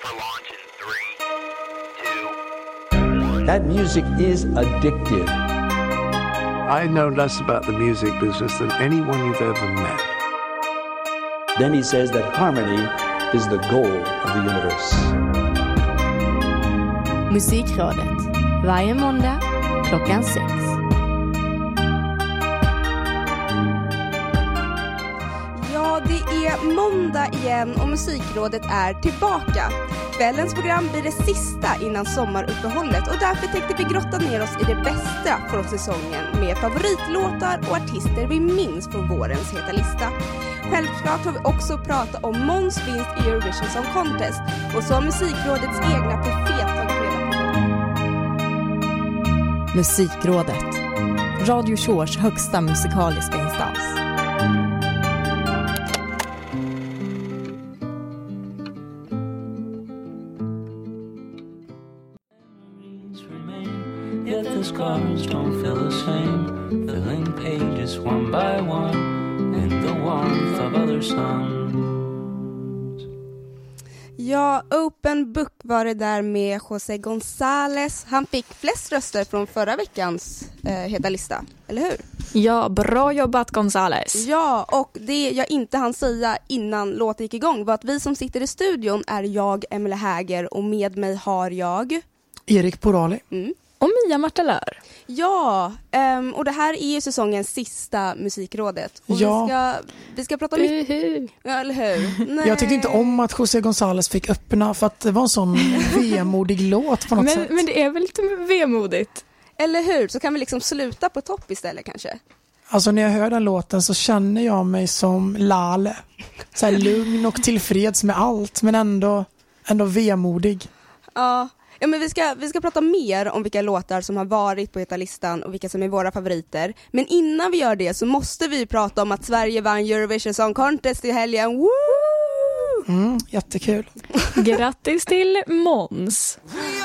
That music is addictive. I know less about the music business than anyone you've ever met. Then he says that harmony is the goal of the universe. Musikrådet. Varje måndag klockan 6. Ja, det är måndag igen och Musikrådet är tillbaka. Kvällens program blir det sista innan sommaruppehållet och därför tänkte vi grotta ner oss i det bästa från säsongen med favoritlåtar och artister vi minns från vårens heta lista. Självklart har vi också pratat om Måns vinst i Eurovision Song Contest och så Musikrådets egna profet tagit reda på. Musikrådet. Radio Shores högsta musikaliska instans. Scars don't feel the same, filling pages one by one in the warmth of other suns. Ja, Open Book var det där med José González. Han fick flest röster från förra veckans heta lista, eller hur? Ja, bra jobbat González. Ja, och det jag inte hann säga innan låten gick igång var att vi som sitter i studion är jag, Emelie Häger, och med mig har jag... Erik Porali. Och Mia Martelör. Ja, och det här är ju säsongens sista Musikrådet. Och vi ska prata mycket. Ja, eller hur? Nej. Jag tyckte inte om att José González fick öppna för att det var en sån vemodig låt på något sätt. Men det är väl lite vemodigt. Eller hur? Så kan vi liksom sluta på topp istället kanske. Alltså när jag hör den låten så känner jag mig som Lale. Så här lugn och tillfreds med allt, men ändå vemodig. Ja. Ja, men vi ska prata mer om vilka låtar som har varit på heta listan och vilka som är våra favoriter. Men innan vi gör det så måste vi prata om att Sverige vann Eurovision Song Contest i helgen. Woo! Jättekul. Grattis till Måns.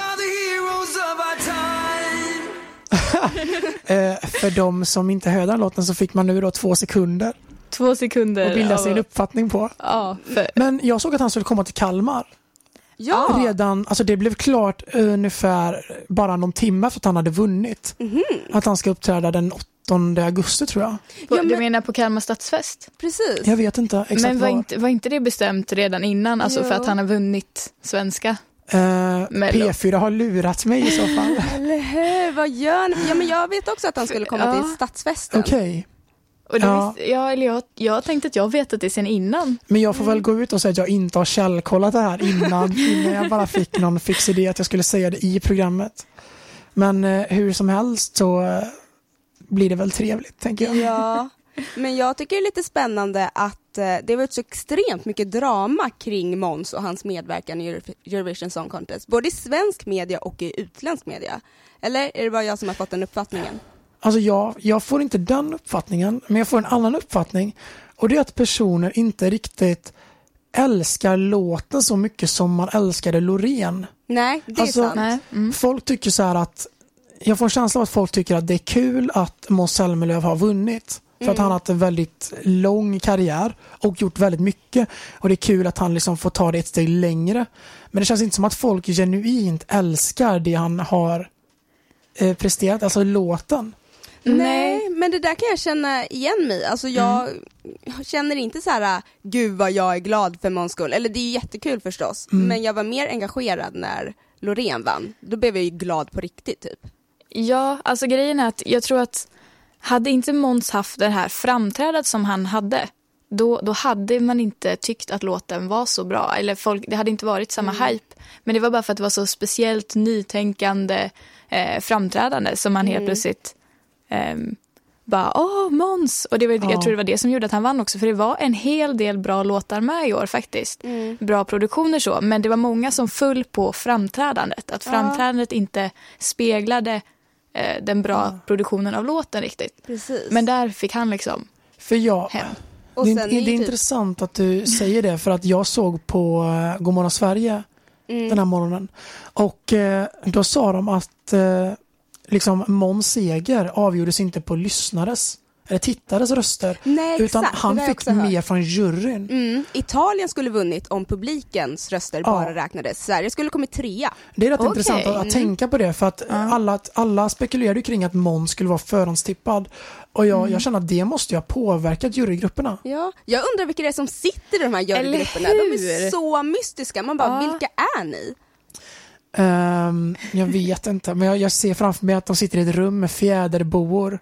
För de som inte hörde den låten så fick man nu då 2 sekunder. 2 sekunder. Och bilda sin uppfattning på. Ja, Men jag såg att han skulle komma till Kalmar. Ja. Redan, alltså det blev klart ungefär bara någon timme efter att han hade vunnit. Att han ska uppträda den 8 augusti tror jag. Ja, du menar på Kalmar stadsfest? Precis. Jag vet inte exakt. Men var inte det bestämt redan innan? Alltså för att han har vunnit svenska? P4 har lurat mig i så fall. Eller hur? Vad gör ni? Ja, men jag vet också att han skulle komma till stadsfesten. Okej. Och jag tänkte att jag vet att det sen innan. Men jag får väl gå ut och säga att jag inte har källkollat det här innan jag bara fick någon fix idé att jag skulle säga det i programmet. Men hur som helst så blir det väl trevligt, tänker jag. Ja, men jag tycker det är lite spännande att det var så extremt mycket drama kring Måns och hans medverkan i Eurovision Song Contest. Både i svensk media och i utländsk media. Eller är det bara jag som har fått den uppfattningen? Alltså jag får inte den uppfattningen, men jag får en annan uppfattning. Och det är att personer inte riktigt älskar låten så mycket som man älskade Loreen. Nej, det är sant. Folk tycker så här att, jag får en känsla av att folk tycker att det är kul att Måns Zelmerlöw har vunnit. För att han har haft en väldigt lång karriär och gjort väldigt mycket. Och det är kul att han liksom får ta det ett steg längre. Men det känns inte som att folk genuint älskar det han har presterat, alltså låten. Nej, men det där kan jag känna igen mig. Alltså jag känner inte så här, gud vad jag är glad för Måns skull. Eller det är jättekul förstås. Men jag var mer engagerad när Loreen vann. Då blev jag ju glad på riktigt typ. Ja, alltså grejen är att jag tror att hade inte Måns haft det här framträdandet som han hade, då hade man inte tyckt att låten var så bra. Eller det hade inte varit samma hype. Men det var bara för att det var så speciellt nytänkande framträdande som man helt plötsligt bara, Måns. Och jag tror det var det som gjorde att han vann också. För det var en hel del bra låtar med i år faktiskt. Bra produktioner så. Men det var många som föll på framträdandet. Att framträdandet inte speglade den bra produktionen av låten riktigt. Precis. Men där fick han liksom hem. Och det är intressant att du säger det. För att jag såg på Godmorgon Sverige den här morgonen. Och då sa de att liksom Måns seger avgjordes inte på lyssnares eller tittares röster. Nej, utan exakt. han Det har jag fick också hört. mer från juryn. Italien skulle vunnit om publikens röster bara räknades. Sverige skulle kommit 3. Det är rätt Okej. intressant att tänka på det, för att alla spekulerade ju kring att Måns skulle vara förhandstippad. Och jag känner att det måste ju ha påverkat jurygrupperna. Ja, jag undrar vilka det är som sitter i de här jurygrupperna. De är så mystiska. Man bara, vilka är ni? Jag vet inte, men jag ser framför mig att de sitter i ett rum med fjäderboor.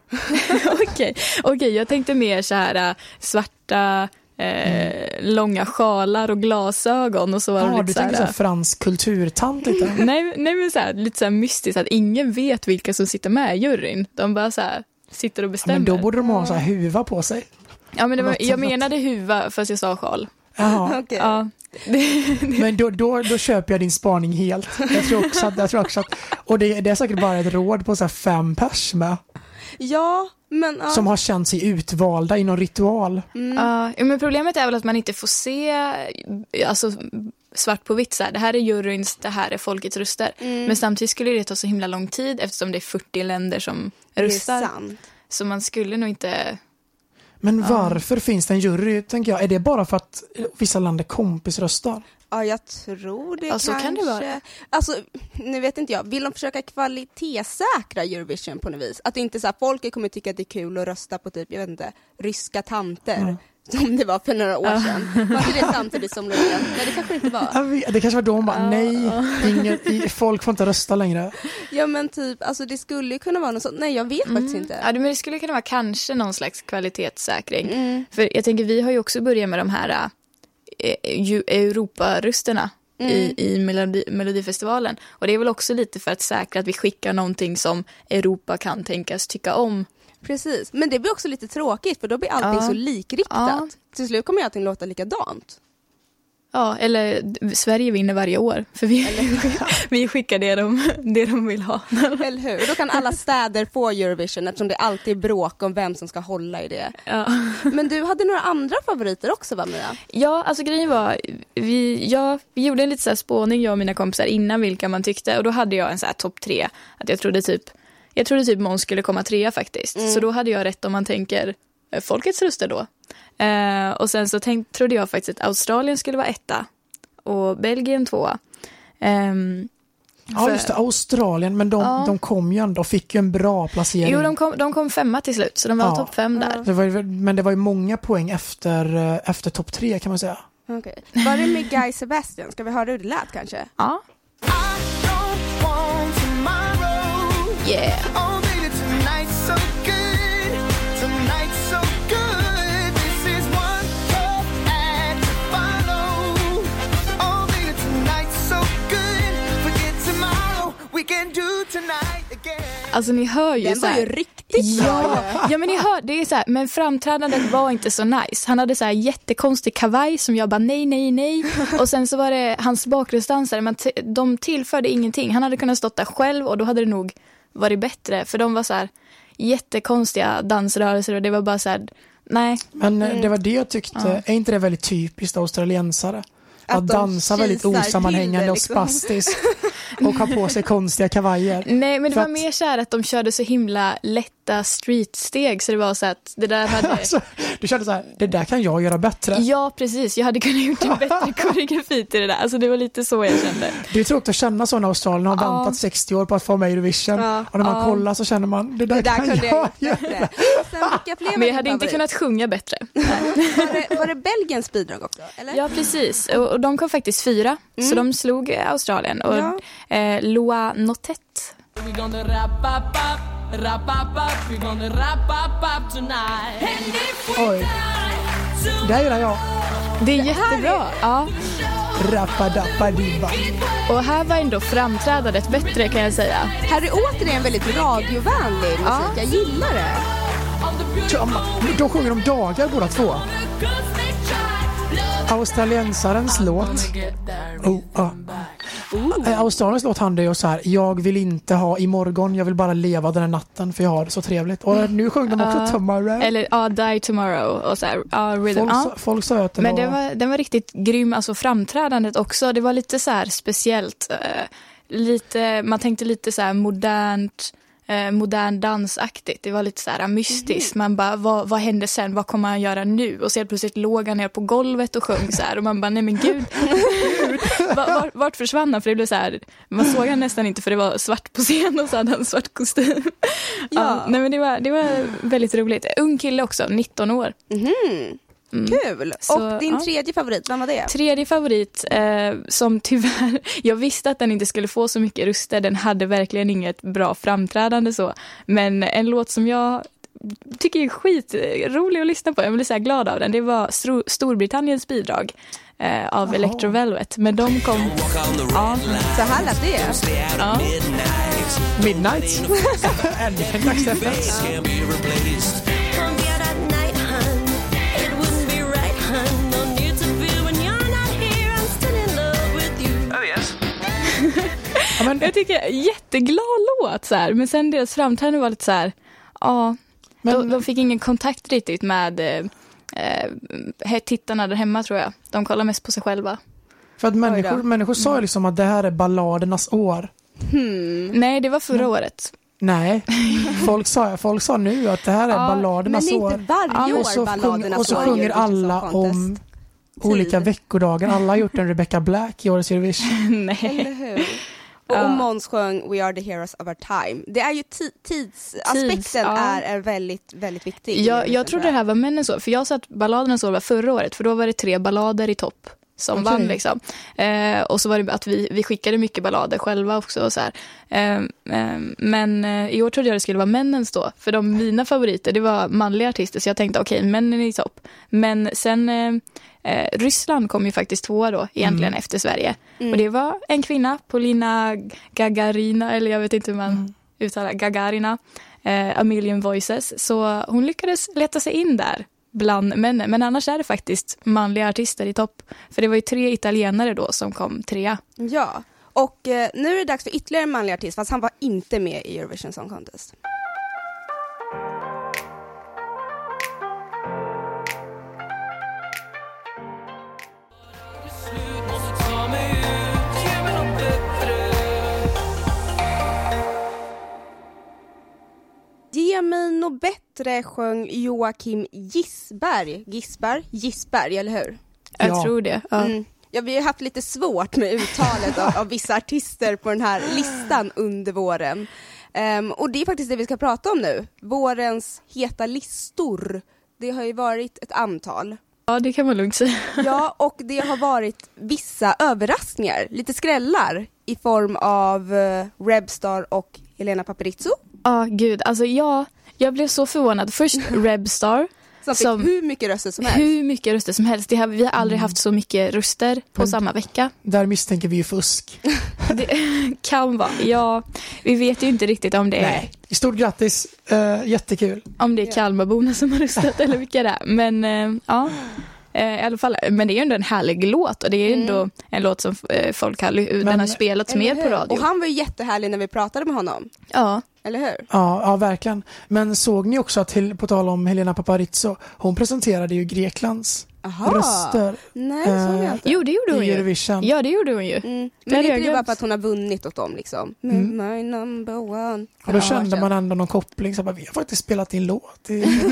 Okej, jag tänkte mer så här svarta långa sjalar och glasögon och så var det Ja, lite du så här, tänker så här fransk kulturtant lite. nej men så här, lite så här mystiskt att ingen vet vilka som sitter med i juryn. De bara så här sitter och bestämmer. Men då borde de ha så här huva på sig. Ja, men jag menade huva fast jag sa sjal. Jaha. Okej. Ja. Men då köper jag din spaning helt. Jag tror också att och det är säkert bara ett råd på så här 5 pers med. Ja, men... Som har känt sig utvalda i någon ritual. Ja, men problemet är väl att man inte får se alltså svart på vitt så här. Det här är juryns, det här är folkets röster. Men samtidigt skulle det ta så himla lång tid eftersom det är 40 länder som röstar. Det är sant. Så man skulle nog inte... Men varför finns det en jury, tänker jag? Är det bara för att vissa länder kompisröstar? Ja, jag tror det Ja, så kanske. kan det vara. Alltså, nu vet inte jag. Vill de försöka kvalitetssäkra Eurovision på något vis? Att inte så här, folket kommer tycka att det är kul att rösta på typ, jag vet inte, ryska tanter. Som det var för några år sedan. Var inte det samtidigt som Loreen? Nej, det kanske inte var. Det kanske var då hon bara, nej, folk får inte rösta längre. Ja, men typ, alltså det skulle ju kunna vara något sånt. Nej, jag vet faktiskt inte. Ja, men det skulle kunna vara kanske någon slags kvalitetssäkring. För jag tänker, vi har ju också börjat med de här Europarösterna i Melodifestivalen. Och det är väl också lite för att säkra att vi skickar någonting som Europa kan tänkas tycka om. Precis, men det blir också lite tråkigt för då blir allting så likriktat. Ja. Till slut kommer allting låta likadant. Ja, eller Sverige vinner varje år. För vi skickar det de vill ha. Eller hur? Och då kan alla städer få Eurovision eftersom det alltid är bråk om vem som ska hålla i det. Ja. Men du hade några andra favoriter också, va, Mia? Ja, alltså grejen var, vi gjorde en lite så här spåning, jag och mina kompisar, innan vilka man tyckte. Och då hade jag en så här topp 3. Att jag trodde typ Måns skulle komma 3 faktiskt. Så då hade jag rätt om man tänker folkets röster då. Och sen så trodde jag faktiskt att Australien skulle vara 1 och Belgien 2. Ja, just det, Australien, men de kom ju ändå, fick ju en bra placering. Jo, de kom 5 till slut, så de var topp 5 där. Men det var ju många poäng efter topp 3 kan man säga. Okay. Var det med Guy Sebastian? Ska vi höra hur det lät kanske? Ja. Yeah. Oh baby, tonight's so good. Tonight's so good. This is one more act to follow. Oh baby, tonight's so good. Forget tomorrow. We can do tonight again. Alltså ni hör ju den så här. var ju riktigt bra. Ja, men ni hör, det är så här, men framträdandet var inte så nice. Han hade så här jättekonstig kavaj som jag bara nej. Och sen så var det hans bakgrundsdansare, men de tillförde ingenting. Han hade kunnat stått där själv och då hade det nog varit bättre, för de var så här jättekonstiga dansrörelser och det var bara så här, nej. Men det var det jag tyckte, är inte det väldigt typiskt australiensare? Att dansa väldigt osammanhängande och spastiskt och ha på sig konstiga kavajer. Nej, men det var mer så här att de körde så himla lätta streetsteg, så det var så att det där hade... Alltså, du kände så här, det där kan jag göra bättre. Ja, precis. Jag hade kunnat gjort en bättre koreografi till det där. Alltså det var lite så jag kände. Det är tråkigt att känna så när Australien har väntat 60 år på att få med Eurovision. Och när man kollar så känner man, det där kan jag göra. Men jag hade inte kunnat sjunga bättre. Var det Belgiens bidrag också? Eller? Ja, precis. Och de kom faktiskt 4. Så de slog Australien. Och Loa Notet. We gonna wrap up, we gonna wrap up tonight. Oj, det här gillar jag. Det är jättebra. Ja. Rappadappadibba. Och här var ändå framträdandet bättre, kan jag säga. Här är återigen väldigt radiovänlig musik. Jag gillar det. De sjunger om dagar båda två. Australiensarens låt. Australiens låt handlar ju så här: jag vill inte ha imorgon, jag vill bara leva den här natten för jag har det så trevligt. Och nu sjöng de också Tomorrow. Eller Die Tomorrow och så här, Rhythm. Folk sa att det men var... den var riktigt grym, alltså framträdandet också. Det var lite så här speciellt, lite, man tänkte lite så här modernt, modern dansaktigt. Det var lite så här mystiskt. Man bara, vad hände sen? Vad kommer han göra nu? Och så helt plötsligt låg han ner på golvet och sjöng så här. Och man bara, nej men gud. Vart försvann han? För det blev så här, man såg han nästan inte för det var svart på scen och så hade han svart kostym. Ja. Nej men det var väldigt roligt. Ung kille också, 19 år. Kul! Så, och din tredje favorit, vem var det? Tredje favorit som tyvärr, jag visste att den inte skulle få så mycket röster, den hade verkligen inget bra framträdande så, men en låt som jag tycker är skitrolig att lyssna på, jag blir så här glad av den, det var Storbritanniens bidrag av Electro Velvet, men de kom Så här lät det. ja. Midnight. Äntligen dagsreferens. Ja, men, Jag tycker jätteglad låt så här, men sen deras framträdande var lite så här, ja, de fick ingen kontakt riktigt med tittarna där hemma tror jag. De kollar mest på sig själva. för att människor sa ju liksom att det här är balladernas år. Nej, det var förra året. Nej, folk sa nu att det här är balladernas Men år. inte varje år balladernas Och så år sjunger Eurovision alla Song Contest. om olika veckodagar. Alla har gjort en Rebecca Black i årets Eurovision. Nej. Eller hur? Och Måns sjöng We are the heroes of our time. Det är ju tidsaspekten är väldigt, väldigt viktig. Jag trodde det här var männens år, för jag sa att balladernas år var förra året, för då var det 3 ballader i topp som vann liksom. Och så var det att vi skickade mycket ballader själva också och så här. Men i år trodde jag det skulle vara männens då, för mina favoriter, det var manliga artister, så jag tänkte okej, männen är i topp. Men sen Ryssland kom ju faktiskt 2 då egentligen efter Sverige. Och det var en kvinna, Polina Gagarina, eller jag vet inte hur man uttalar Gagarina, A Million Voices. Så hon lyckades leta sig in där bland männen. Men annars är det faktiskt manliga artister i topp. För det var ju 3 italienare då som kom 3. Ja, och nu är det dags för ytterligare en manlig artist, fast han var inte med i Eurovision Song Contest. Ge mig något bättre sjöng Joakim Gisberg, eller hur? Jag tror det. Ja. Ja, vi har haft lite svårt med uttalet av vissa artister på den här listan under våren. Och det är faktiskt det vi ska prata om nu. Vårens heta listor. Det har ju varit ett antal. Ja, det kan man lugnt säga. Ja, och det har varit vissa överraskningar, lite skrällar i form av Rebstar och Helena Paparizou. Ja, gud. Alltså jag blev så förvånad. Först Rebstar. Som fick hur mycket röster som helst. Hur mycket röster som helst. Vi har aldrig haft så mycket röster på samma vecka. Där misstänker vi ju fusk. Det kan vara. Ja, vi vet ju inte riktigt om det är... Nej, stort grattis. Jättekul. Om det är Kalmarborna som har röstat eller vilka det är. Men ja, i alla fall. Men det är ju ändå en härlig låt. Och det är ju ändå en låt som folk den har spelats mer på radio. Och han var ju jättehärlig när vi pratade med honom. Ja. Eller hur? Ja, verkligen. Men såg ni också att, på tal om Helena Paparizou, hon presenterade ju Greklands röster. Nej, så jag inte. Jo, det gjorde hon ju. Eurovision. Ja, det gjorde hon ju. Men det är ju bara för att hon har vunnit åt dem liksom. My number one. Och då kände man ändå någon koppling. Så bara, vi har faktiskt spelat din låt.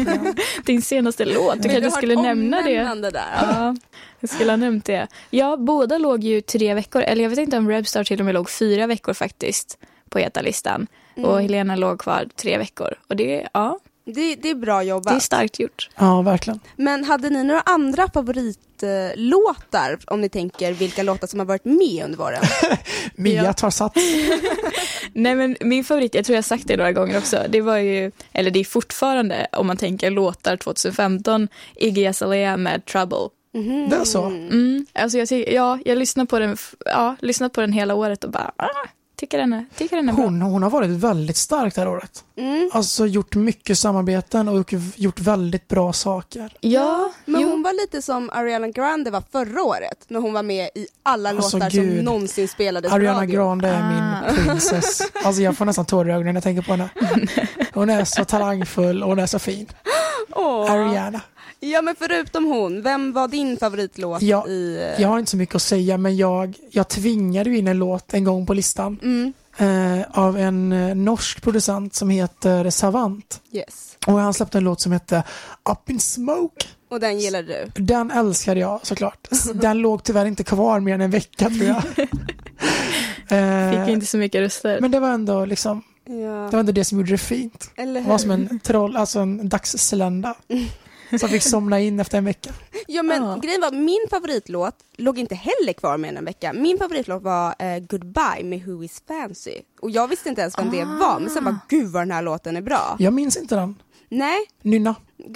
Din senaste låt. Du kanske skulle nämna det. Där. Ja, jag skulle ha nämnt det. Ja, båda låg ju 3 veckor. Eller jag vet inte om Rebstar till och med låg 4 veckor faktiskt på heta-listan. Och Helena låg kvar 3 veckor. Och det är bra jobbat. Det är starkt gjort. Ja, verkligen. Men hade ni några andra favoritlåtar, om ni tänker vilka låtar som har varit med under våren? Mia tar sats. Nej, men min favorit, jag tror jag har sagt det några gånger också, det var ju, eller det är fortfarande, om man tänker låtar 2015, Iggy Azalea med Trouble. Det är så? Alltså jag lyssnat på den hela året och bara... Tycker den är bra. Hon har varit väldigt stark det här året. Alltså gjort mycket samarbeten och gjort väldigt bra saker. Ja, men hon var lite som Ariana Grande var förra året, när hon var med i alla låtar som någonsin spelades på radio. Ariana Grande är min princess. Alltså jag får nästan tårar i ögonen när jag tänker på henne. Hon är så talangfull och hon är så fin. Ariana. Ja, men förutom hon, vem var din favoritlåt Jag har inte så mycket att säga, men jag tvingade in en låt en gång på listan. av en norsk producent som heter Savant. Yes. Och han släppte en låt som heter Up in Smoke. Och den gillar du? Den älskade jag såklart. Den låg tyvärr inte kvar mer än en vecka tror jag. Fick inte så mycket röster. Men det var ändå liksom, Ja. det var ändå det som gjorde det fint. Eller Det var som hur? en troll, alltså en dagsslända. Som fick somna in efter en vecka. Ja, men Ja. grejen var, min favoritlåt låg inte heller kvar med en vecka. Min favoritlåt var Goodbye med Who Is Fancy. Och jag visste inte ens vem det var. Men sen bara, gud vad den här låten är bra. Jag minns inte den. Nej. Nynna.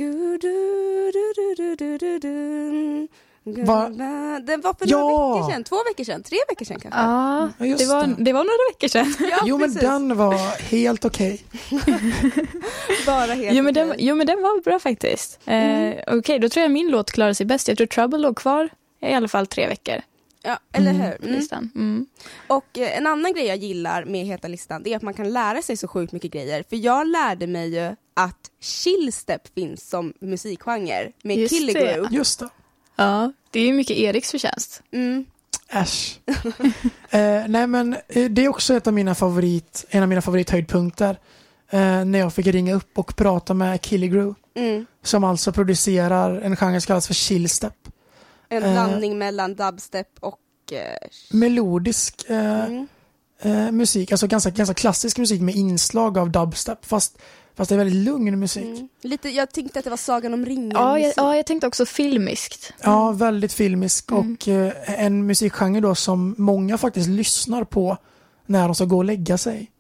Den var för Ja. några veckor sedan, 2 veckor sedan, 3 veckor sedan kanske. Ja, Ja, just det var några veckor sedan. Ja, Jo men precis. den var helt okej. Bara helt Jo men, okej. den var bra faktiskt. Okej, då tror jag min låt klarar sig bäst. Jag tror Trouble låg kvar i alla fall 3 veckor Ja, eller hur? på listan. Mm. Och en annan grej jag gillar med Heta listan, det är att man kan lära sig så sjukt mycket grejer. För jag lärde mig ju att chillstep finns som musikgenre med Just Killy det. Groove. Just det. Ja, det är ju mycket Eriks förtjänst. Mm. Äsch. Nej men det är också en av mina favorithöjdpunkter. När jag fick ringa upp och prata med Killy Groove. Mm. Som alltså producerar en genre som kallas för chillstep. En blandning mellan dubstep och... Melodisk musik, alltså ganska klassisk musik med inslag av dubstep. Fast det är väldigt lugn musik. Lite, jag tänkte att det var Sagan om ringen. Ja, jag tänkte också filmiskt. Ja, väldigt filmisk och en musikgenre då som många faktiskt lyssnar på när de ska gå och lägga sig.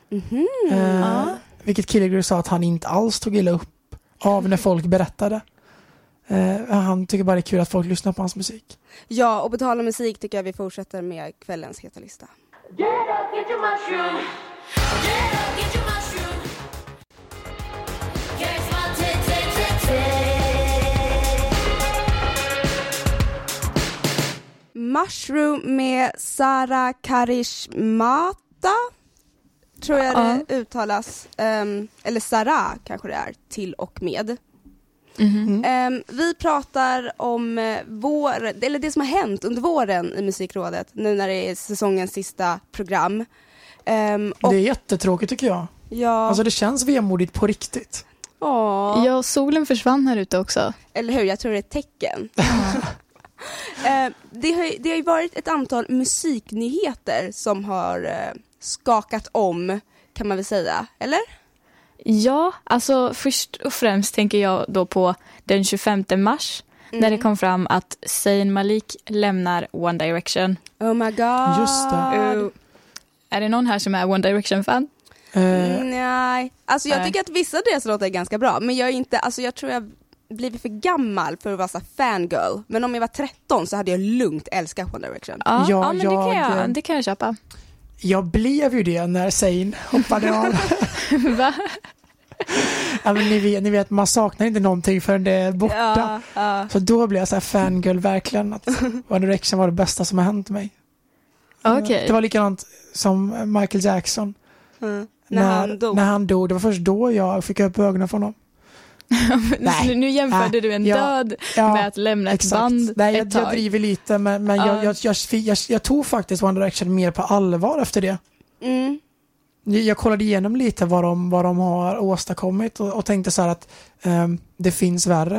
Vilket Killy Groove sa att han inte alls tog illa upp av när folk berättade. Han tycker bara det är kul att folk lyssnar på hans musik. Ja, och på tal om musik tycker jag vi fortsätter med kvällens Heta lista. Get up, get your mushroom. Get up, get your mushroom. Catch my Mushroom med Sara Karishmata, tror jag det uttalas. Eller Sara kanske det är, till och med. Vi pratar om eller det som har hänt under våren i Musikrådet, nu när det är säsongens sista program. Och, Det är jättetråkigt tycker jag. ja, Alltså det känns vemodigt på riktigt. Ja, solen försvann här ute också. eller hur? Jag tror det är ett tecken. Det har ju varit ett antal musiknyheter som har skakat om, kan man väl säga, eller? Ja, alltså först och främst tänker jag då på den 25 mars när det kom fram att Zayn Malik lämnar One Direction. Oh my god. Just det. Är det någon här som är One Direction-fan? Nej, alltså jag Nej. tycker att vissa av deras låtar är ganska bra, men jag är inte, alltså jag tror jag blivit för gammal för att vara så fangirl. Men om jag var 13 så hade jag lugnt älskat One Direction. Ja, men det kan jag köpa. Jag blev ju det när Zayn hoppade av. Va? Ja, men ni vet, man saknar inte någonting förrän det är borta. Ja. Så då blev jag så här fangirl verkligen. Att One Direction var det bästa som har hänt mig. Okej. Det var likadant som Michael Jackson. När han dog. Det var först då jag fick upp ögonen för honom. Nej. Nu jämförde du en död med att lämna ett band Nej, ett tag. jag driver lite, men jag tog faktiskt One Direction mer på allvar efter det. Jag kollade igenom lite vad de har åstadkommit och tänkte så här att det finns värre.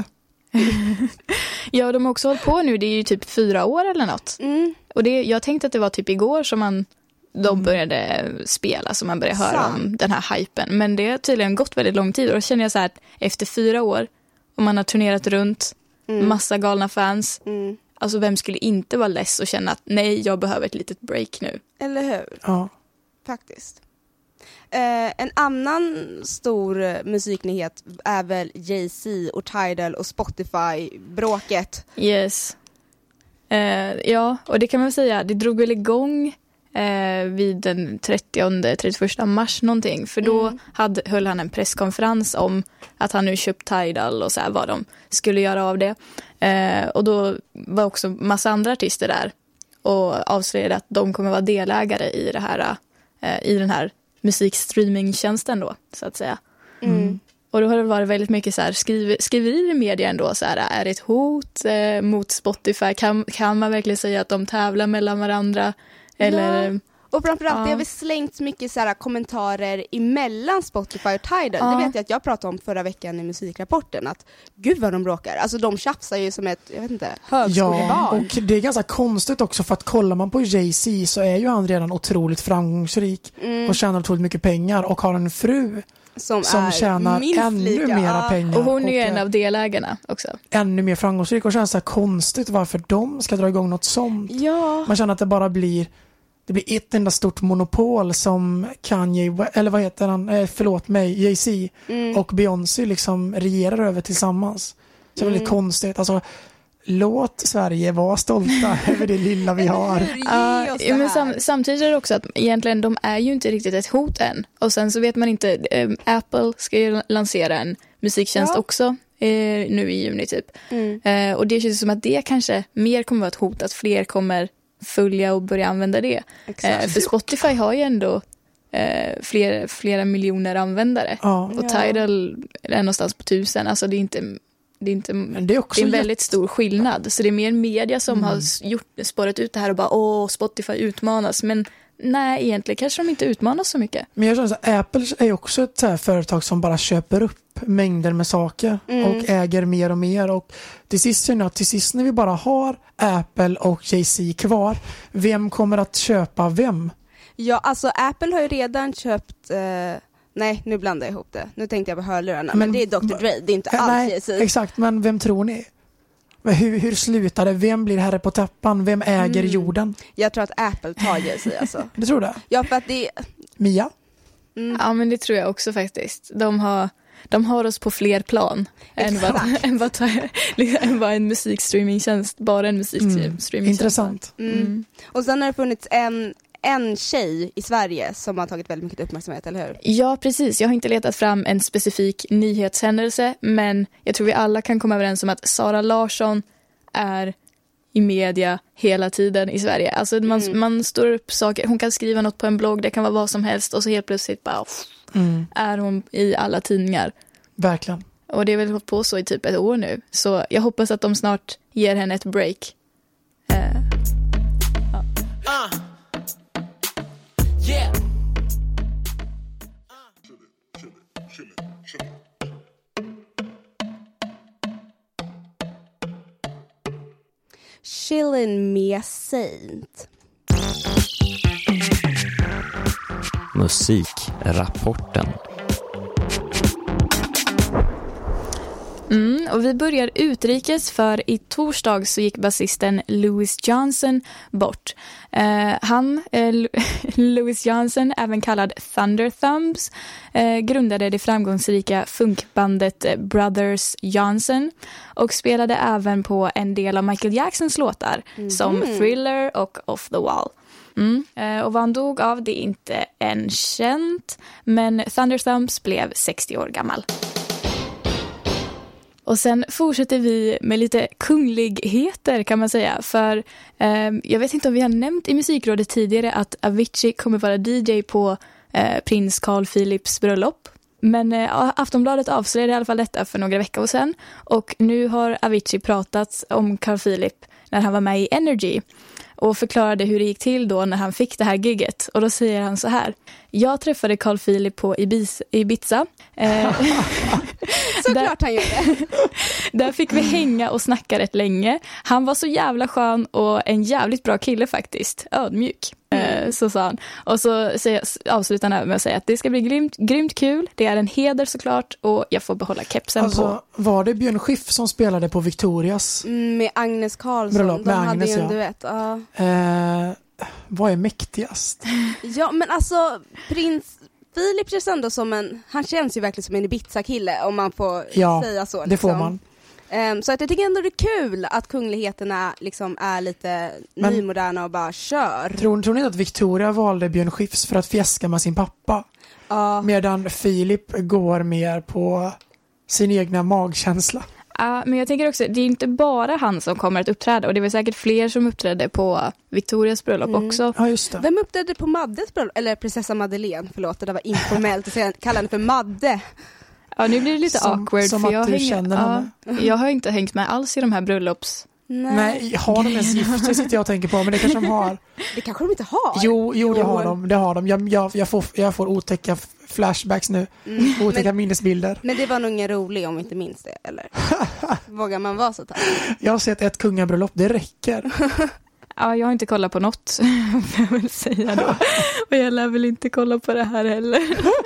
Ja, de har också hållit på nu, det är ju typ 4 år eller något. Och jag tänkte att det var typ igår som de började spela, så man började höra om den här hypen. Men det har tydligen gått väldigt lång tid och då känner jag så här att efter 4 år och man har turnerat runt, massa galna fans, alltså vem skulle inte vara less och känna att nej, jag behöver ett litet break nu. Eller hur? Ja. Faktiskt. En annan stor musiknyhet är väl Jay-Z och Tidal och Spotify-bråket. Yes. Ja, och det kan man säga, det drog väl igång vid den 30-31 mars någonting. För då höll han en presskonferens om att han nu köpt Tidal och så här, vad de skulle göra av det. Och då var också massa andra artister där och avslöjade att de kommer vara delägare i det här, i den här musikstreamingtjänsten då, så att säga. Och då har det varit väldigt mycket så här skriverier i media ändå, så här, är det ett hot mot Spotify? Kan man verkligen säga att de tävlar mellan varandra? Eller... Och framförallt det har vi slängt mycket så här kommentarer emellan Spotify och Tidal. Det vet jag att jag pratade om förra veckan i musikrapporten. Att gud vad de bråkar. Alltså de tjafsar ju som ett, jag vet inte, högskolebarn. Ja, och det är ganska konstigt också för att kollar man på Jay-Z så är ju han redan otroligt framgångsrik och tjänar otroligt mycket pengar och har en fru som tjänar ännu mera pengar. Och hon är ju en av delägarna också. Ännu mer framgångsrik och känns så här konstigt varför de ska dra igång något sånt. Ja. Man känner att det bara blir ett enda stort monopol som Kanye, eller vad heter han, Jay-Z och Beyoncé liksom regerar över tillsammans. Så det är väldigt konstigt. Alltså, låt Sverige vara stolta över det lilla vi har. Men samtidigt är det också att egentligen de är ju inte riktigt ett hot än. Och sen så vet man inte, Apple ska ju lansera en musiktjänst också nu i juni typ. Och det känns som att det kanske mer kommer vara ett hot, att fler kommer följa och börja använda det. För Spotify har ju ändå flera miljoner användare. Och Tidal är någonstans på 1000. Alltså det är inte men det är en väldigt stor skillnad. Så det är mer media som har spårat ut det här och bara Spotify utmanas. Men nej, egentligen kanske de inte utmanas så mycket. Men jag känner så här, Apple är också ett så här företag som bara köper upp mängder med saker och äger mer och mer. Och till sist när vi bara har Apple och Jay-Z kvar, vem kommer att köpa vem? Ja, alltså Apple har ju redan köpt... Nej, nu blandar jag ihop det. Nu tänkte jag på hörlurarna. Men det är Dr. Dre, det är inte alls Jay-Z. Exakt, men vem tror ni? Hur slutar det? Vem blir herre på täppan? Vem äger jorden? Jag tror att Apple tar Jay-Z alltså. Du tror det? Ja, för att det... Mia? Ja, men det tror jag också faktiskt. De har oss på fler plan än vad en musikstreamingtjänst, bara en musikstreamingtjänst. Intressant. Och sen har det funnits en tjej i Sverige som har tagit väldigt mycket uppmärksamhet, eller hur? Ja, precis. Jag har inte letat fram en specifik nyhetshändelse, men jag tror vi alla kan komma överens om att Sara Larsson är i media hela tiden i Sverige. Alltså man står upp saker, hon kan skriva något på en blogg, det kan vara vad som helst och så helt plötsligt bara är hon i alla tidningar. Verkligen. Och det är väl hållit på så i typ ett år nu. Så jag hoppas att de snart ger henne ett break. Yeah. Chillin' med Saint. Musikrapporten. Och vi börjar utrikes, för i torsdag så gick basisten Louis Johnson bort. Louis Johnson, även kallad Thunder Thumbs, grundade det framgångsrika funkbandet Brothers Johnson och spelade även på en del av Michael Jacksons låtar som Thriller och Off the Wall. Och vad han dog av, det är inte än känt, men Thunder Thumbs blev 60 år gammal. Och sen fortsätter vi med lite kungligheter kan man säga. För jag vet inte om vi har nämnt i musikrådet tidigare att Avicii kommer vara DJ på prins Carl Philips bröllop. Men Aftonbladet avslöjade i alla fall detta för några veckor sedan. Och nu har Avicii pratat om Carl Philip när han var med i Energy. Och förklarade hur det gick till då när han fick det här gigget. Och då säger han så här: jag träffade Carl Philip på Ibiza. Såklart han gjorde det. Där fick vi hänga och snacka rätt länge. Han var så jävla skön och en jävligt bra kille faktiskt. Ödmjuk. Så sa han. Och så avslutar han med att säga att det ska bli grymt kul. Det är en heder såklart. Och jag får behålla kepsen på. Var det Björn Schiff som spelade på Victorias? Med Agnes Karlsson. Bröllop, de hade Agnes, ju en duett. Vad är mäktigast? Ja, men alltså prins Philip känns ändå som han känns ju verkligen som en Ibiza-kille om man får säga så. Ja, det får man. Så att jag tycker ändå det är kul att kungligheterna liksom är lite nymoderna och bara kör. Tror ni att Victoria valde Björn Skifs för att fjäska med sin pappa? Medan Philip går mer på sin egna magkänsla? Ja, men jag tänker också, det är inte bara han som kommer att uppträda. Och det är väl säkert fler som uppträdde på Victorias bröllop också. Ja, just det. Vem uppträdde på Maddes bröllop? Eller prinsessa Madeleine, förlåt, det var informellt att kalla henne för Madde. Ja, nu blir det lite awkward. Som för att du känner henne. Jag har inte hängt med alls i de här Nej, har de ens gift? Det sitter jag och tänker på, men det kanske de har. Det kanske de inte har. Jo, det har de. Det har de. Jag får otäcka flashbacks nu. Otäcka minnesbilder. Men det var nog ingen rolig om inte minns det, eller? Vågar man vara så taggad? Jag har sett ett kungabröllop, det räcker. Ja, jag har inte kollat på något, jag vill säga då. Och jag lär väl inte kolla på det här heller.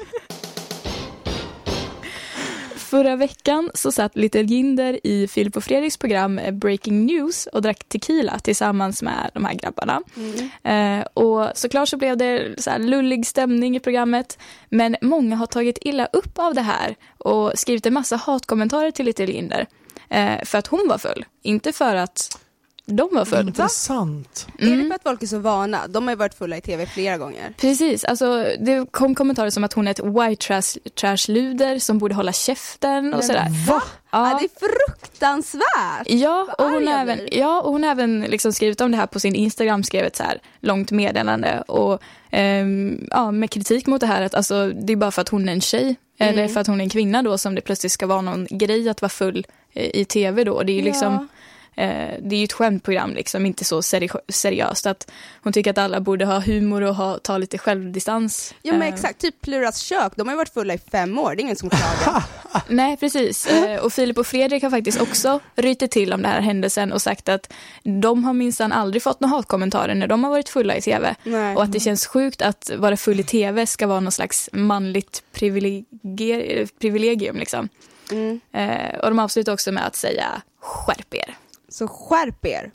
Förra veckan så satt Little Jinder i Filip och Fredriks program Breaking News och drack tequila tillsammans med de här grabbarna. Och såklart så blev det så här lullig stämning i programmet, men många har tagit illa upp av det här och skrivit en massa hatkommentarer till Little Jinder. För att hon var full, inte för att de var fulla. Intressant. Är det för att folk är så vana? De har ju varit fulla i tv flera gånger. Precis, alltså det kom kommentarer som att hon är ett white trash-luder som borde hålla käften och sådär. Va? Ja, det är fruktansvärt. Ja, och hon har även liksom skrivit om det här på sin Instagram, skrev ett så här långt meddelande och med kritik mot det här att alltså, det är bara för att hon är en tjej eller för att hon är en kvinna då som det plötsligt ska vara någon grej att vara full i tv då. Det är ju liksom det är ju ett skämtprogram liksom, inte så seriöst, att hon tycker att alla borde ha humor och ta lite självdistans. Ja men exakt, typ Pluras kök, de har ju varit fulla i 5 år, det är ingen som klagar. Nej precis, och Filip och Fredrik har faktiskt också rytit till om den här händelsen och sagt att de har minsann aldrig fått några hatkommentarer när de har varit fulla i tv. Nej. Och att det känns sjukt att vara full i tv ska vara någon slags manligt privilegium liksom. Och de avslutar också med att säga skärp er. Så skärp er.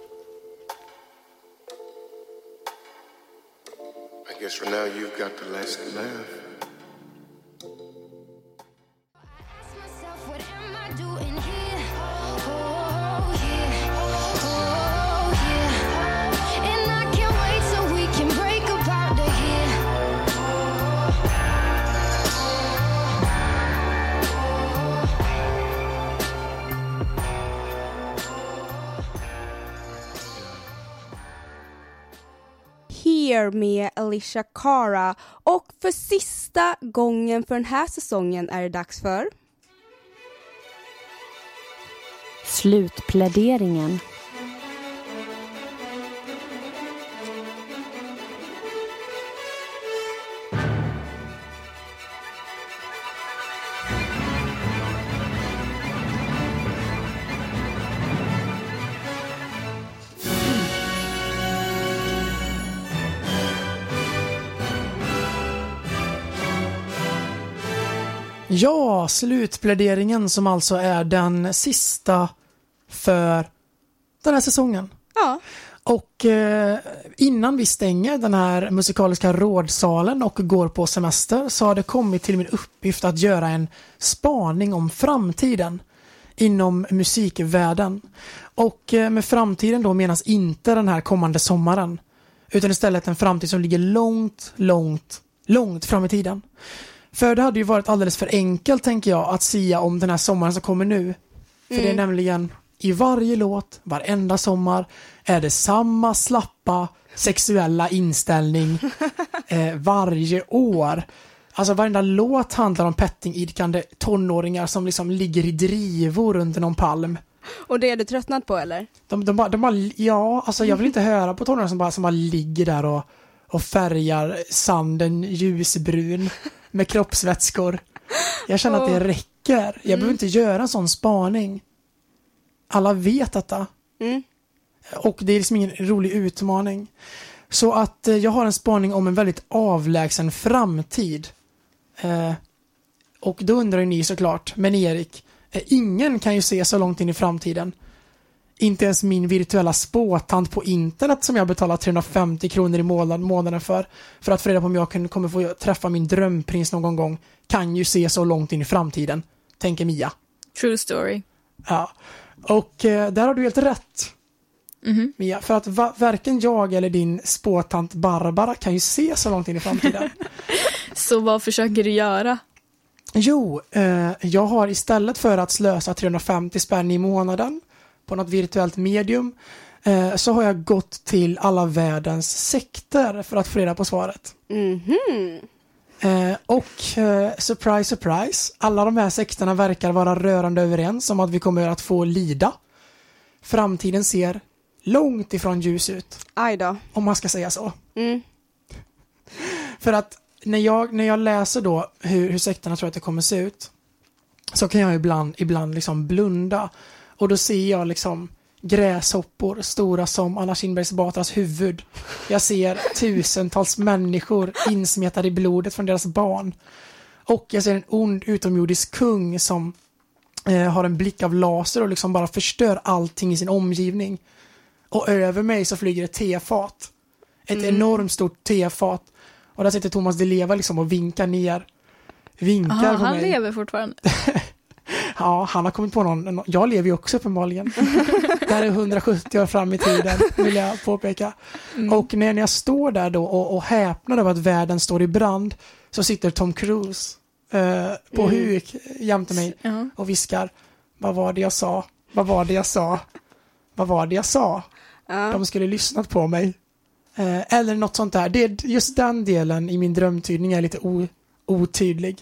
I guess for now you've got the last laugh. Here med Alicia Cara. Och för sista gången för den här säsongen är det dags för slutpläderingen. Ja, slutpläderingen som alltså är den sista för den här säsongen. Ja. Och innan vi stänger den här musikaliska rådsalen och går på semester så har det kommit till min uppgift att göra en spaning om framtiden inom musikvärlden. Och med framtiden då menas inte den här kommande sommaren utan istället en framtid som ligger långt fram i tiden. För det hade ju varit alldeles för enkelt, tänker jag, att sia om den här sommaren som kommer nu. För det är nämligen i varje låt, varenda sommar, är det samma slappa sexuella inställning varje år. Alltså varenda låt handlar om petting-idkande tonåringar som liksom ligger i drivor under någon palm. Och det är du tröttnat på, eller? De bara, ja, alltså jag vill inte höra på tonåringar som bara ligger där och färgar sanden ljusbrun med kroppsvätskor. Jag känner att det räcker. Jag behöver inte göra en sån spaning. Alla vet detta. Och det är liksom ingen rolig utmaning. Så att jag har en spaning om en väldigt avlägsen framtid. Och då undrar ni såklart, men Erik, ingen kan ju se så långt in i framtiden. Inte ens min virtuella spåtant på internet som jag betalar 350 kronor i månaden för att få reda på om jag kommer få träffa min drömprins någon gång kan ju se så långt in i framtiden, tänker Mia. True story. Ja, och där har du helt rätt. Mia, för att varken jag eller din spåtant Barbara kan ju se så långt in i framtiden. Så vad försöker du göra? Jo, jag har istället för att slösa 350 spänn i månaden på något virtuellt medium så har jag gått till alla världens sekter för att få reda på svaret. Och surprise, alla de här sekterna verkar vara rörande överens om att vi kommer att få lida. framtiden ser långt ifrån ljus ut. Aj då. Om man ska säga så. Mm. För att när jag läser då hur sekterna tror att det kommer se ut, så kan jag ibland liksom blunda. Och då ser jag liksom gräshoppor stora som Anna Kinbergs Batras huvud. Jag ser tusentals människor insmetade i blodet från deras barn. Och jag ser en ond utomjordisk kung som har en blick av laser och liksom bara förstör allting i sin omgivning. Och över mig så flyger ett tefat. Ett enormt stort tefat. Och där sitter Thomas Di Leva liksom och vinkar ner. Vinkar på han mig. lever fortfarande. Ja, han har kommit på någon. Jag lever ju också uppenbarligen. Det här är 170 år fram i tiden, vill jag påpeka. Och när jag står där då och häpnar över att världen står i brand, så sitter Tom Cruise på huk jämte mig och viskar: vad var det jag sa? Vad var det jag sa? Vad var det jag sa? De skulle lyssnat på mig. Eller något sånt där. Det är just den delen i min drömtydning är lite otydlig.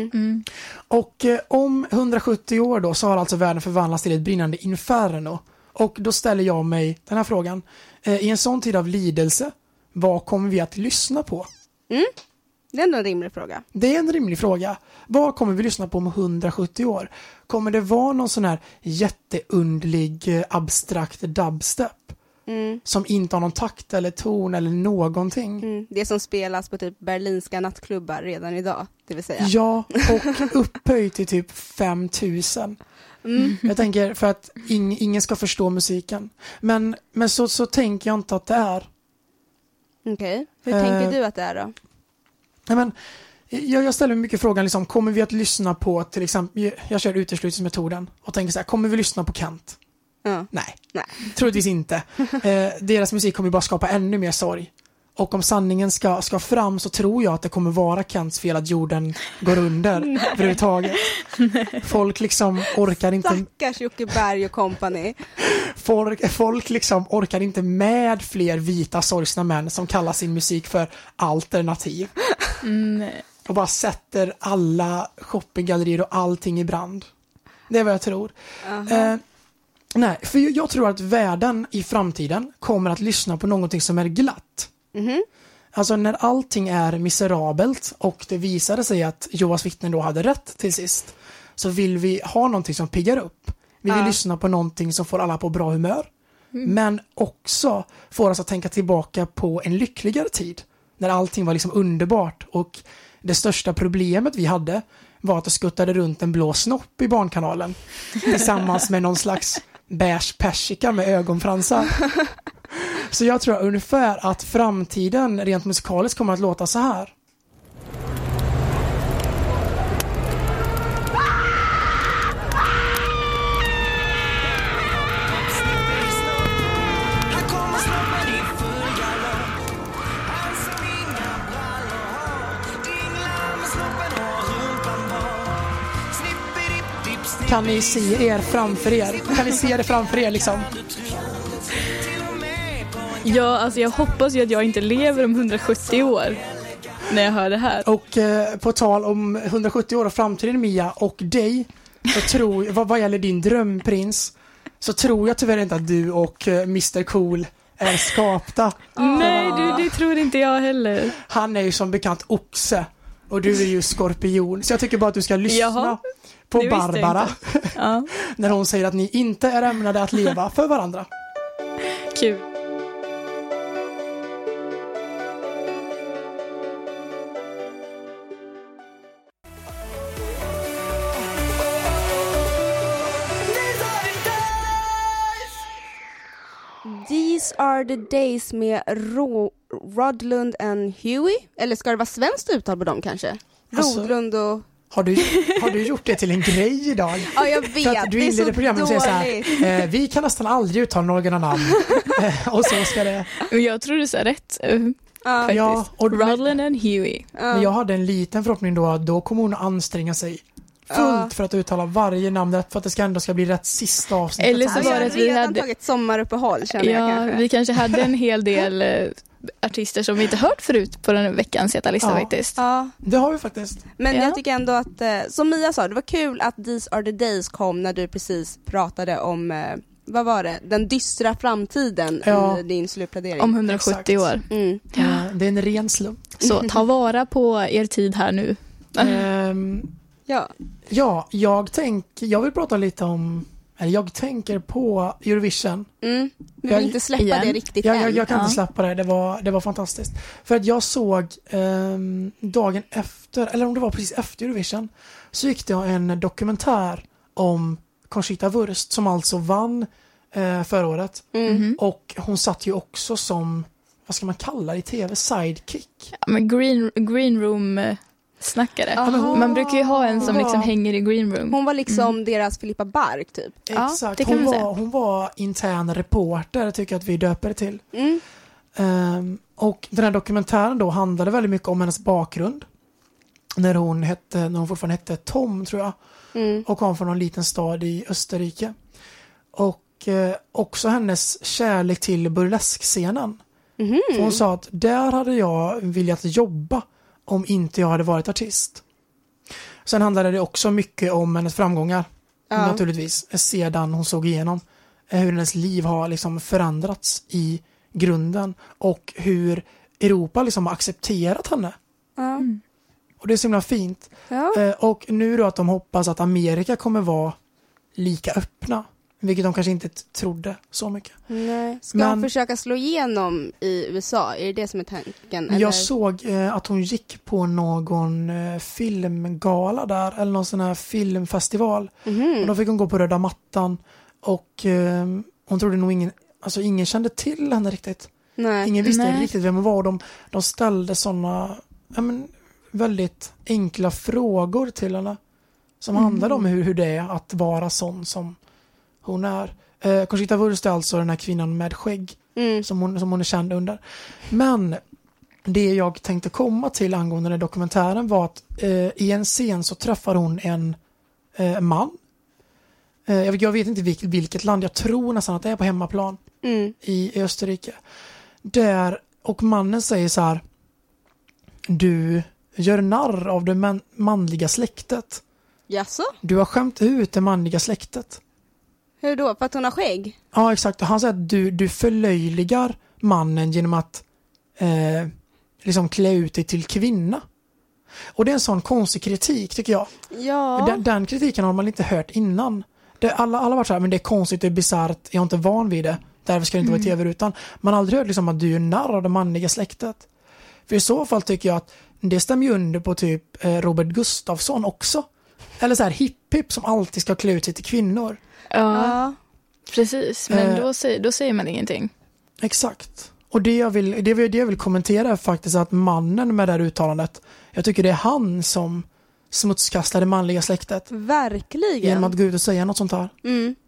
Och om 170 år då så har alltså världen förvandlats till ett brinnande inferno. Och då ställer jag mig den här frågan: i en sån tid av lidelse, vad kommer vi att lyssna på? Det är ändå en rimlig fråga. Det är en rimlig fråga. Vad kommer vi lyssna på om 170 år? Kommer det vara någon sån här jätteundlig abstrakt dubstep? Som inte har någon takt eller ton eller någonting. Det som spelas på typ berlinska nattklubbar redan idag, det vill säga. Ja, och upphöjt till typ 5000. Jag tänker för att ingen ska förstå musiken. Men så tänker jag inte att det är. Okej. Hur tänker du att det är då? Nej, men jag ställer mig mycket frågan liksom, kommer vi att lyssna på till exempel, jag kör uteslutningsmetoden och tänker så här: kommer vi lyssna på Kent? Nej, troligtvis inte. Deras musik kommer bara skapa ännu mer sorg. Och om sanningen ska fram, så tror jag att det kommer vara Kents fel att jorden går under överhuvudtaget. Folk liksom orkar inte. Stackars Jocke Berg och company. Folk liksom orkar inte med fler vita sorgsna män som kallar sin musik för alternativ. Och bara sätter alla shoppinggallerier och allting i brand. Det är vad jag tror. Nej, för jag tror att världen i framtiden kommer att lyssna på någonting som är glatt. Alltså när allting är miserabelt och det visade sig att Jehovas vittnen då hade rätt till sist, så vill vi ha någonting som piggar upp. Vi vill lyssna på någonting som får alla på bra humör. Men också får oss att tänka tillbaka på en lyckligare tid när allting var liksom underbart, och det största problemet vi hade var att det skuttade runt en blå snopp i Barnkanalen tillsammans med någon slags beige persika med ögonfransar. Så jag tror ungefär att framtiden rent musikaliskt kommer att låta så här. Kan ni se er framför er? Kan ni se det framför er liksom? Ja, alltså jag hoppas ju att jag inte lever om 170 år när jag hör det här. Och på tal om 170 år och framtiden, Mia, och dig, så tror jag, vad gäller din drömprins, så tror jag tyvärr inte att du och Mr. Cool är skapta. Nej, det tror inte jag heller. Han är ju som bekant oxe och du är ju skorpion. Så jag tycker bara att du ska lyssna på Barbara när hon säger att ni inte är ämnade att leva för varandra. Kul. These are the days med Rodlund and Huey. Eller ska det vara svenskt uttal på dem kanske? Alltså, Rodlund och... Har du gjort det till en grej idag? Ja, jag vet. För att du inleder programmet och säger så här, vi kan nästan aldrig uttala några namn. Och så ska det... Jag tror du sa rätt. Faktiskt. Ja, och Rodlund and Huey. Men jag hade en liten förhoppning då att då kommer hon anstränga sig fullt för att uttala varje namn rätt, för att det ska bli rätt sista avsnittet. Eller så var det att vi hade tagit sommaruppehåll, känner jag kanske. Vi kanske hade en hel del artister som vi inte hört förut på den veckans lista faktiskt. Ja, det har vi faktiskt. Men jag tycker ändå att, som Mia sa, det var kul att These Are The Days kom när du precis pratade om vad var det? Den dystra framtiden i din slutpladering. Om 170 år. Mm. Det är en ren slump. Så ta vara på er tid här nu. Ja, jag vill prata lite om, eller jag tänker på Eurovision. vi vill inte släppa det riktigt än. Jag kan inte släppa det, det var fantastiskt. För att jag såg dagen efter, eller om det var precis efter Eurovision, så gick det en dokumentär om Conchita Wurst som alltså vann förra året. Och hon satt ju också som, vad ska man kalla det i tv, sidekick. Ja, men green room snackare. Man brukar ju ha en som liksom hänger i green room. Hon var liksom deras Filippa Bark typ. Exakt, det kan man säga. Hon var intern reporter, tycker jag att vi döper det till. Och den här dokumentären då handlade väldigt mycket om hennes bakgrund. När hon fortfarande hette Tom, tror jag. Och kom från en liten stad i Österrike. Och också hennes kärlek till burleskscenen. För hon sa att där hade jag velat jobba om inte jag hade varit artist. Sen handlade det också mycket om hennes framgångar. Naturligtvis. Sedan hon såg igenom hur hennes liv har liksom förändrats i grunden. Och hur Europa liksom har accepterat henne. Och det är så himla fint. Och nu då att de hoppas att Amerika kommer vara lika öppna. Vilket de kanske inte trodde så mycket. Nej. Ska hon försöka slå igenom i USA? Är det som är tanken? Eller? Jag såg att hon gick på någon filmgala där. Eller någon sån här filmfestival. Och då fick hon gå på röda mattan. Och hon trodde nog ingen kände till henne riktigt. Nej. Ingen visste riktigt vem hon var. De ställde såna väldigt enkla frågor till henne. Som handlade om hur det är att vara sån som hon är. Conchita Wurst är alltså den här kvinnan med skägg som hon är känd under. Men det jag tänkte komma till angående den dokumentären var att i en scen så träffar hon en man. Jag vet inte vilket land. Jag tror nästan att det är på hemmaplan i Österrike. Och mannen säger så här: du gör narr av det manliga släktet. Jaså? Du har skämt ut det manliga släktet. Hur då? För att hon har skägg? Ja, exakt. Han säger att du förlöjligar mannen genom att liksom klä ut dig till kvinna. Och det är en sån konstig kritik, tycker jag. Ja. Den kritiken har man inte hört innan. Alla har varit så här, men det är konstigt, det är bizarrt, jag är inte van vid det. Därför ska det inte vara tv-rutan. Man har aldrig hört liksom att du är narr av det manliga släktet. För i så fall tycker jag att det stämmer ju under på typ Robert Gustafsson också. Eller så här hipp-hipp som alltid ska klä ut sig till kvinnor. Ja, precis. Men då säger man ingenting. Exakt. Och det jag vill kommentera är faktiskt att mannen med det här uttalandet, jag tycker det är han som smutskastar det manliga släktet. Verkligen. Genom att gå ut och säga något sånt här.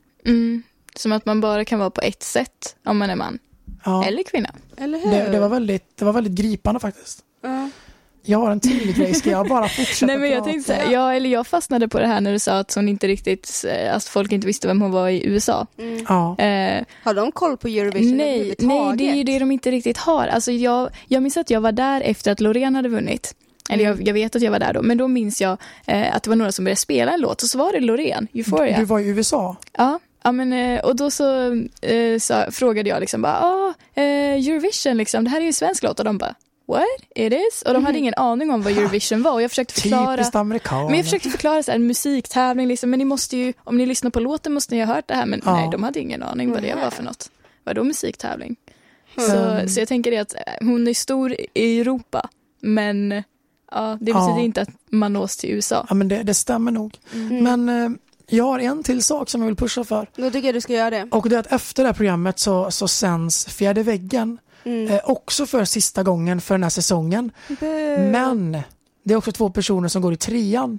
Som att man bara kan vara på ett sätt om man är man. Eller kvinna. Eller hur? Det var väldigt gripande faktiskt. Jag har en till grej, ska jag bara fortsätta? Nej, men jag tänkte säga, jag fastnade på det här när du sa att hon inte riktigt, att folk inte visste vem hon var i USA. Har de koll på Eurovision? Nej, det är ju det de inte riktigt har. Alltså jag minns att jag var där efter att Loreen hade vunnit. Eller jag vet att jag var där då. Men då minns jag att det var några som började spela en låt. Och så var det Loreen, Euphoria. Du var i USA? Ja, men och då så frågade jag liksom bara, Eurovision liksom, det här är ju en svensk låt. Och de bara, what? It is? Och de hade ingen aning om vad Eurovision var. Och jag försökte förklara. Typiskt amerikaner. Men jag försökte förklara så här, en musiktävling liksom. Men ni måste ju, om ni lyssnar på låten måste ni ha hört det här. Men nej, de hade ingen aning vad det var för något. Vadå musiktävling? Så jag tänker det att hon är stor i Europa. Men det betyder inte att man nås till USA. Ja, men det stämmer nog. Men jag har en till sak som jag vill pusha för. Då tycker jag du ska göra det. Och det är att efter det här programmet så sänds Fjärde väggen. Också för sista gången för den här säsongen. Men det är också 2 personer som går i 3:an.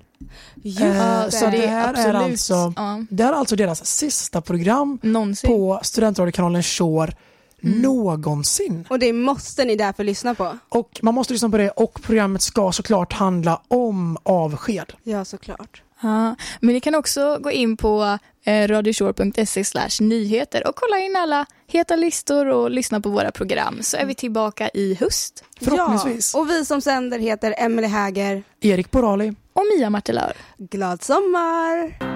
Så det är alltså deras sista program någonsin på Studentradiokanalen Shore någonsin. Och det måste ni därför lyssna på. Och man måste lyssna på det, och programmet ska såklart handla om avsked. Ja, såklart. Ja, men ni kan också gå in på radioshore.se/nyheter och kolla in alla heta listor och lyssna på våra program, så är vi tillbaka i höst. Förhoppningsvis. Ja, och vi som sänder heter Emily Häger, Erik Porali och Mia Martelör. Glad sommar!